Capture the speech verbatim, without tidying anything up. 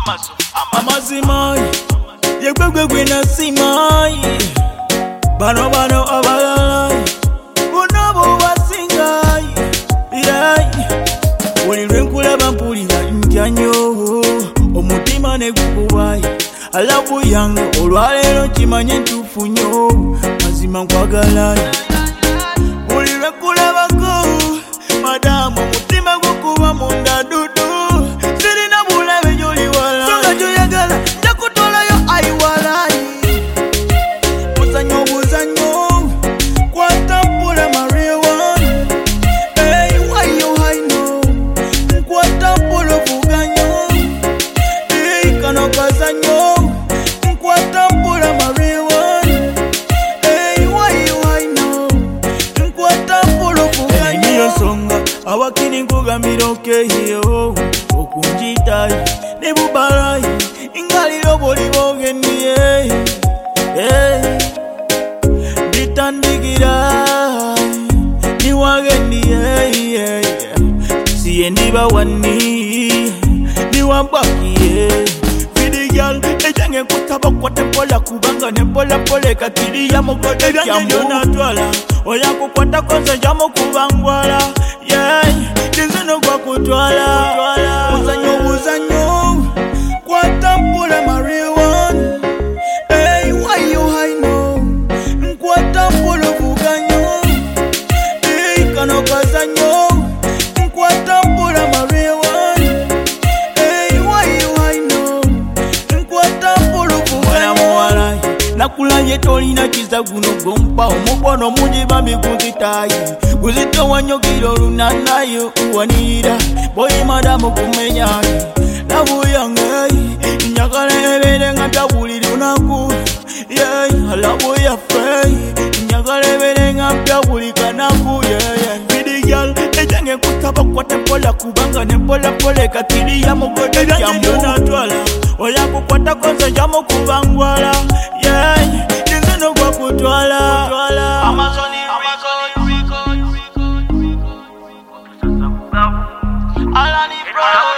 amazima yegbegwe gwe nasima bano bano abalala bonobo basinga yeah oli lwenkulaba mpulira njanyo omutima ne gukubaye alabu yange olwaleero kimanye ntuufu nnyo mazima nkwagala oli lwenkulabako madamu omutima gukuba munda dudu sirina bulabe gy'oli wala songa gyoyagala njakutolayo ayiwalayi muzanyo obuzanyo kwatambula mariwa hey why you hide no kwatambula obuganyo hey kano kazanyo kwatambula mariwa hey why you hide no kwatambula obuganyo niyo songa awakini nkugambira okeyo okunjitayi ne bubalayi ingaliro boli bogendiye bitandikira niwagendiye siye ndiba wani niwambakiye vidigal ejange kutaba kwa tempola kubanga nempola pole kakiri ya mugode kyamu natwala oya kukwata konse jamo kubangwala yeah dinzino kwa kutwala uzanyo uzanyo kwatambula marijuana hey why you hide no kwatambula buganyo hey kano kazanyo kwatambula marijuana hey why you hide no kwatambula buganyo nakulaye tolina kiza guno gompa omukono mungi bambi guzitayi guzitowanyogiro lunanayo uwanira boyi madamu kumenyayi labu yange nyagala ebere nga mpyawulira lunaku yeah labu yaffe nyagala ebere nga mpyawulika naku yeah vidigal ejange kutaba kwa tempola kubanga nempola pole kakiri ya mugode kyamu natwala oya kukwata konse jamo kubangwala yeah dinzino kwa kutwala Amazoni Amazoni Alani bro